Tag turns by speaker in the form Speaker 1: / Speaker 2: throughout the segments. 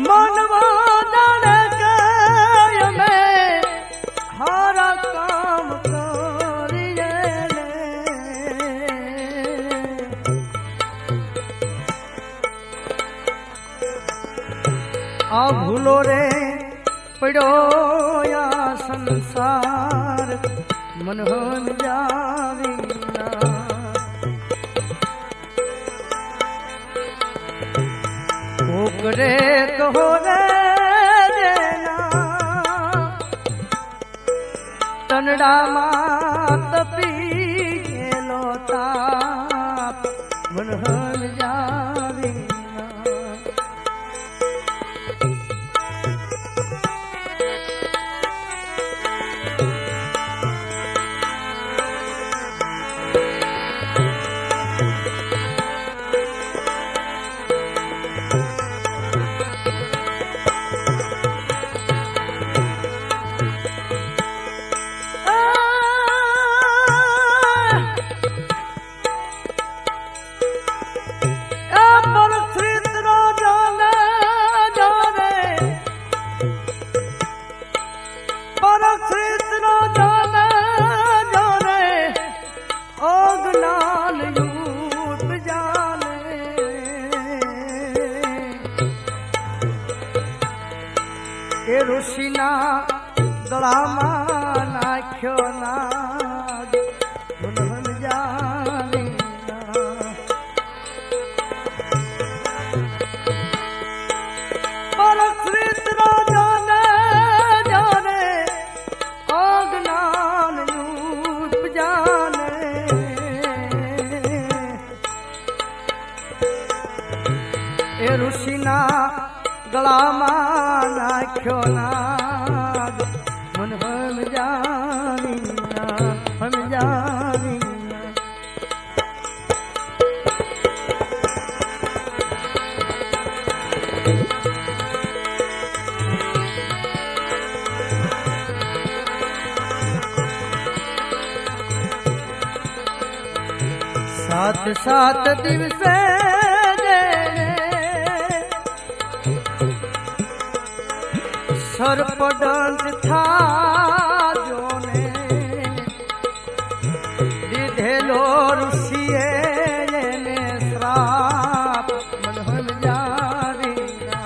Speaker 1: मनवा जाने के में हारा काम करिए आ भूलो रे पड़ो या संसार मन होन जावी ना ओकरे कहो रे देना तनड़ा मात पी गेलो ताप मन होन जावी ना ऋषिना गळामा नाख्यो नाग मन जानी परश्रित जाने जाने अज्ञान रूप जाने ए ऋषिना गळामा नाख्यो नाग मन हम जानी ना हम जानी ना सात सात दिवसे सर्पदंत था जोने दीधेलो ऋषिए ने श्राप मन हम जानी ना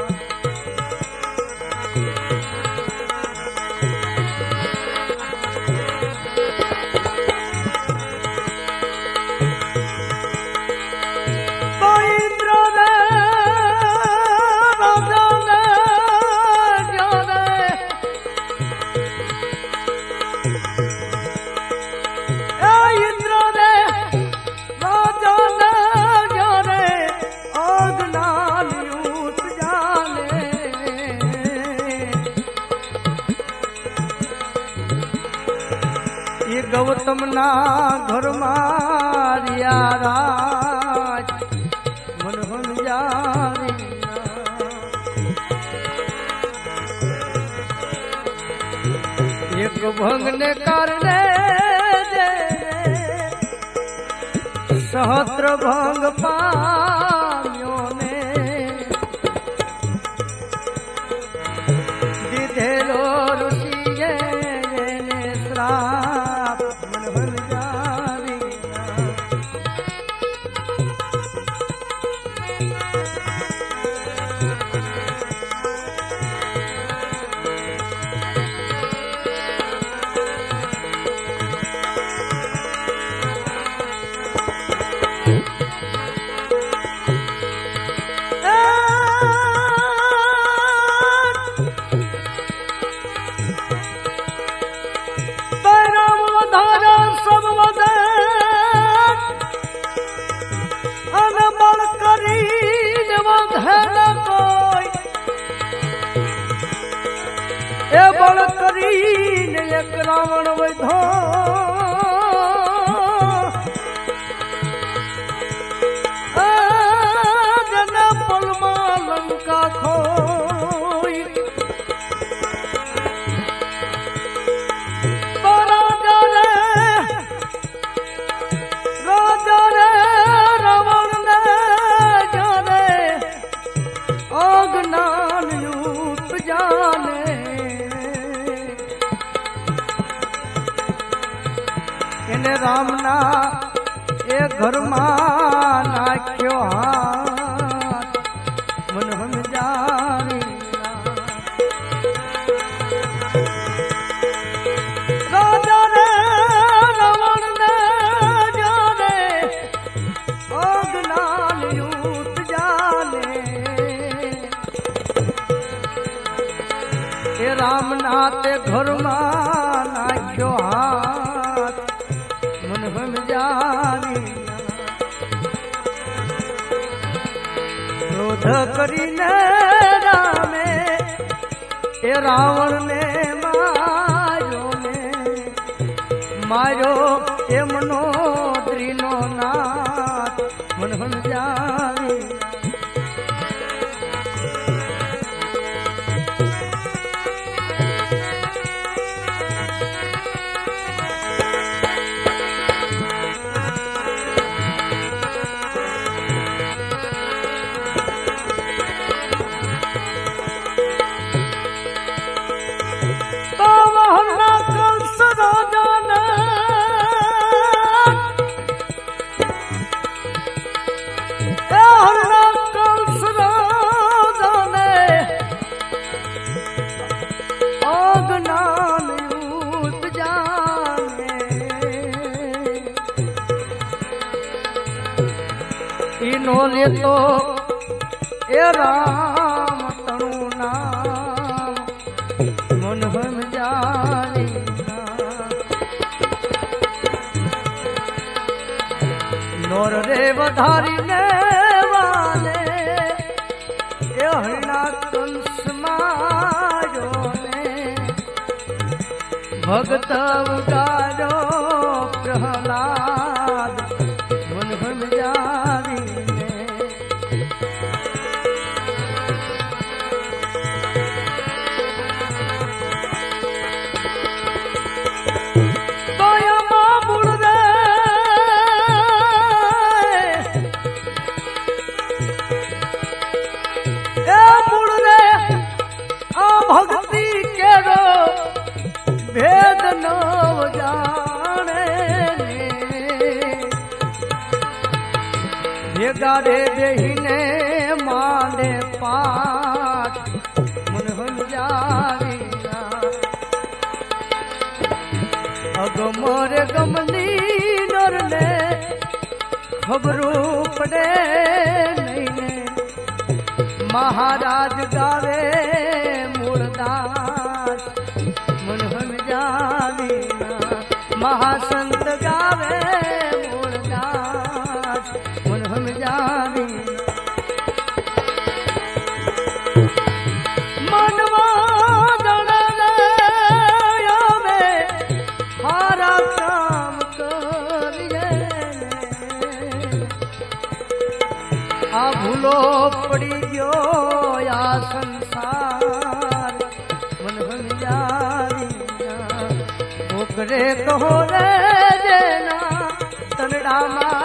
Speaker 1: गौतम ना घर मारिया राज मन हम जानी ना एक भंग ने करने दे सहस्त्र भंग पायो ने दीधेलो ऋषिए ने श्राप बल करीने एक रावण वैधो जना पलमा लंका खोई तो राजा रे रावण ने जाने अज्ञान રામના એ ઘરમાં નાખ્યો હાથ મન સમજાવી રાજા રે રાવણ ને જાને અજ્ઞાન યુત જાને એ રામના તે ઘરમાં નાખ્યો હાથ મન સમજાવી ક્રોધ કરીને રામે એ રાવણ ને માર્યો એમનો દ્રીનો નાથ મન સમજાવી નો લેતો એ રામ તણુ નામ મન સમજાવી નોર રે વધારીને વાલે એ હરણા કંસ માર્યો ને ભગત ઉગાડો પ્રહલાદ મન સમજાવી ભક્તિ કેરો ભેદ ન જાણે ભેગા રે બેહીને માંડે પાઠ મન સમજાવી અગમરે ગમની નરને ખબરું પડે નહીં ને મહારાજ ગાવે મૂળદાસ મન સમજાવી મહાસંત ગાવે મૂળદાસ મન સમજાવી મનવા દણે અમે હારા કામ કરીએ આ ભૂલો પડી ગયો આ સંસાર મન સમજાવી ઓકરે કહો રે જેના તનડામાં